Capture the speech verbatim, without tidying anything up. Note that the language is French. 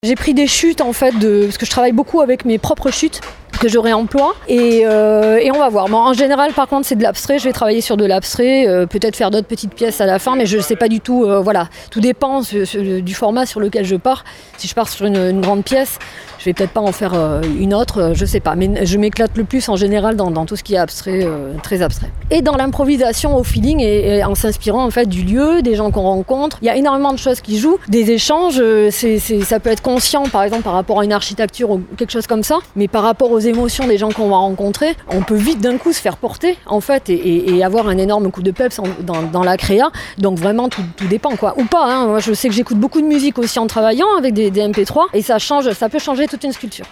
J'ai pris des chutes en fait, de, parce que je travaille beaucoup avec mes propres chutes que je réemploie et, euh, et on va voir. Bon, en général par contre c'est de l'abstrait, je vais travailler sur de l'abstrait, euh, peut-être faire d'autres petites pièces à la fin, mais je ne sais pas du tout, euh, voilà, tout dépend sur, sur, du format sur lequel je pars. Si je pars sur une, une grande pièce, je vais peut-être pas en faire euh, une autre, euh, je sais pas, mais je m'éclate le plus en général dans, dans tout ce qui est abstrait, euh, très abstrait. Et dans l'improvisation au feeling et, et en s'inspirant en fait du lieu, des gens qu'on rencontre, il y a énormément de choses qui jouent, des échanges, euh, c'est, c'est, ça peut être conscient par exemple par rapport à une architecture ou quelque chose comme ça, mais par rapport aux émotions des gens qu'on va rencontrer, on peut vite d'un coup se faire porter en fait et, et, et avoir un énorme coup de peps en, dans, dans la créa, donc vraiment tout, tout dépend quoi, ou pas, hein. Moi je sais que j'écoute beaucoup de musique aussi en travaillant avec des, des M P trois et ça change, ça peut changer toute une sculpture.